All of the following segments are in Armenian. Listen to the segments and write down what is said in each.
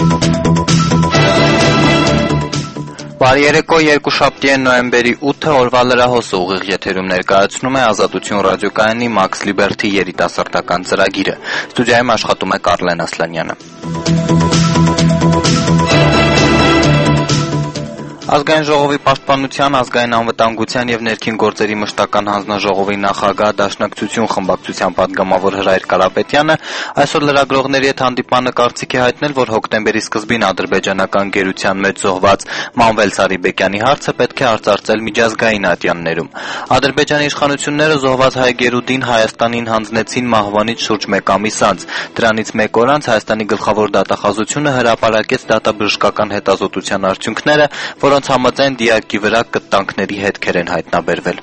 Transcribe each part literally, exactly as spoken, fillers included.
Բարի երեկո, երկուշաբթի է նոյեմբերի ութը, օրվա լրահոսը ուղիղ եթերում ներկայացնում է Ազատություն ռադիոկայանի Max Liberty երիտասարդական ծրագիրը։ Ստուդիայում աշխատում է Կարլեն Ասլանյանը։ Ազգային ժողովի պաշտպանության, ազգային անվտանգության և ներքին գործերի մշտական հանձնաժողովի նախագահ Դաշնակցություն խմբակցության պատգամավոր Հրայր Կարապետյանը այսօր լրագրողների հետ հանդիպմանը կարծիք է հայտնել, որ հոկտեմբերի սկզբին ադրբեջանական գերության մեջ զոհված Մանվել Սարիբեկյանի հարցը պետք է արծարծել միջազգային ատյաններում։ Ադրբեջանի իշխանությունները զոհված հայ գերուդին Հայաստանին հանձնեցին մահվանից շուրջ մեկ ամիս անց։ Դրանից մեկ օր անց Հայաստանի գլխավոր դատախազությունը հրապարակեց դատաբժշկական հետազոտության արդյունքները, որոնց համաձայն դիակի վրա կտանքների հետքեր են հայտնաբերվել։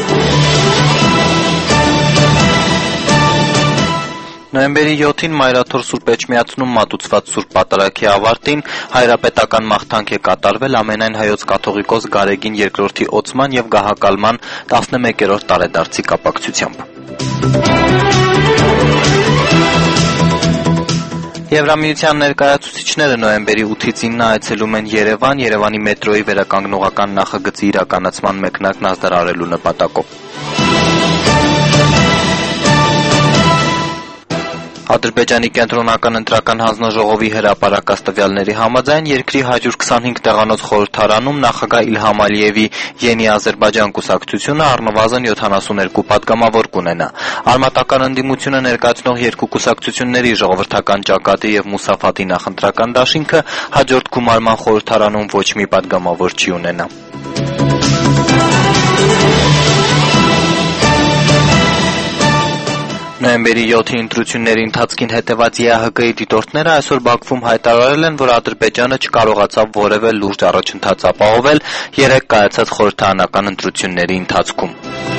Նոյեմբերի յոթին Մայրաթոր Սուրբ Էջմիածնում մատուցված Սուրբ Պատարագի ավարտին հայրապետական մաղթանք է կատարվել ամենայն հայոց կաթողիկոս Գարեգին երկրորդի օծման և գահակալման տասնմեկերորդ տարեդարձի կապակցությամբ։ Եվրամիության ներկայացուցիչները նոյեմբերի ութից ինը այցելում են Երևան, Երևանի մետրոյի վերականգնողական նախագծի իրականացման մեկնարկն ազդարարելու նպատակով։ Ադրբեջանի կենտրոնական ընտրական հանձնաժողովի հրապարակած տվյալների համաձայն երկրի հարյուր քսանհինգ տեղանոց խորհրդարանում նախագահ Իլհամ Ալիևի Յենի Ադրբեջան կուսակցությունը առնվազն յոթանասուներկու պատգամավոր կունենա։ Արմատական ընդդիմությունը ներկայացնող երկու կուսակցությունների ժողովրդական ճակատի և Մուսաֆաթի նախընտրական դաշինքը հաջորդ գումարման խորհրդարանում ոչ մի պատգամավոր չի ունենա։ Նոյեմբերի յոթի ընտրությունների ընթացքին հետևած Ե Ահ Կ-ի դիտորդները այսօր Բաքվում հայտարարել են, որ Ադրբեջանը չկարողացավ որևէ լուրջ առաջընթաց ապահովել երեկ կայացած խորհրդարանական ընտրությունների ընթացքում։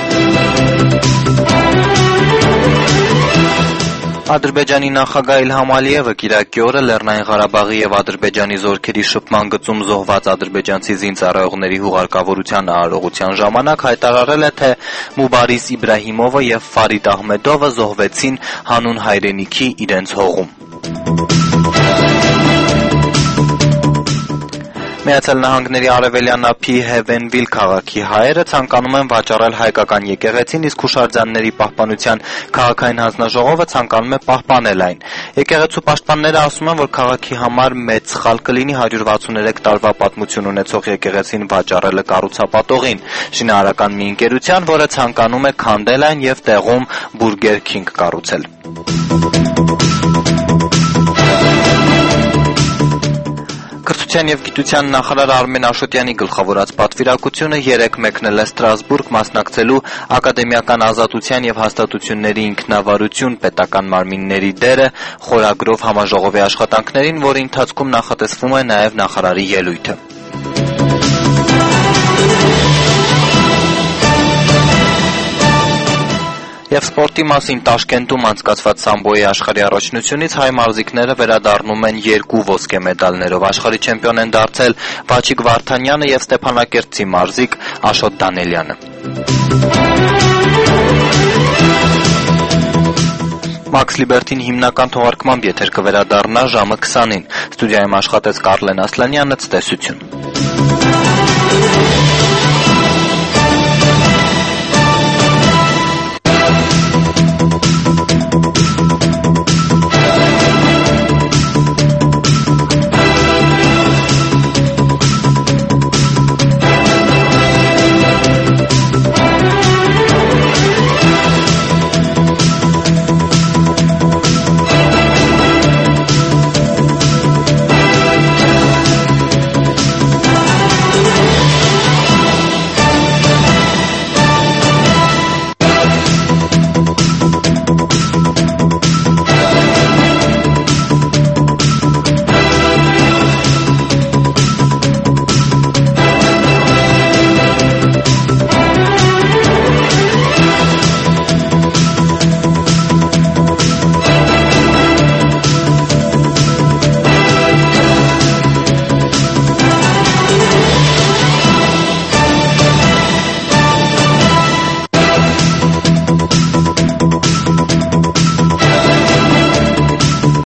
Ադրբեջանի նախագահ Իլհամ Ալիևը կիրակի օրը Լեռնային Ղարաբաղի և Ադրբեջանի զորքերի շփման գծում զոհված ադրբեջանցի զինծառայողների հուղարկավորության արարողության ժամանակ հայտարարել է, թե Մուբարիս Իբրահիմովը և Ֆարիդ Ահմեդովը զոհվեցին հանուն հայրենիքի իրենց հողում։ Միացյալ Նահանգների արևելյան ափի Հեվենվիլ քաղաքի հայերը ցանկանում են վաճառել հայկական եկեղեցին, իսկ հուշարձանների պահպանության քաղաքային հանձնաժողովը ցանկանում է պահպանել այն։ Եկեղեցու պաշտպանները ասում են, որ քաղաքի համար մեծ սխալ կլինի հարյուր վաթսուներեք տարվա պատմություն ունեցող եկեղեցին վաճառելը կառուցապատողին, շինարարական մի ընկերության, որը ցանկանում է քանդել այն և տեղում Բուրգեր Քինգ կառուցել։ Կրթության և գիտության նախարար Արմեն Աշոտյանի գլխավորած պատվիրակությունը երեկ մեկնել է Ստրասբուրգ մասնակցելու ակադեմիական ազատության և հաստատությունների ինքնավարություն պետական մարմինների դերը խորագրով համաժողովի աշխատանքներին, որի ընթացքում նախատեսվում է նաև նախարարի ելույթը։ Եվ սպորտի մասին Տաշկենտում անցկացված սամբոյի աշխարհի առաջնությունից հայ մարզիկները վերադառնում են երկու ոսկե մեդալներով։ Աշխարհի չեմպիոն են դարձել Վաչիկ Վարդանյանը և Ստեփանակերտցի մարզիկ Աշոտ Դանելյանը։ Max Liberty-ն հիմնական թողարկմամբ եթեր կվերադառնա ժամը քսանին։ Ստուդիայում աշխատեց Կարլեն Ասլանյանը, ցտեսություն։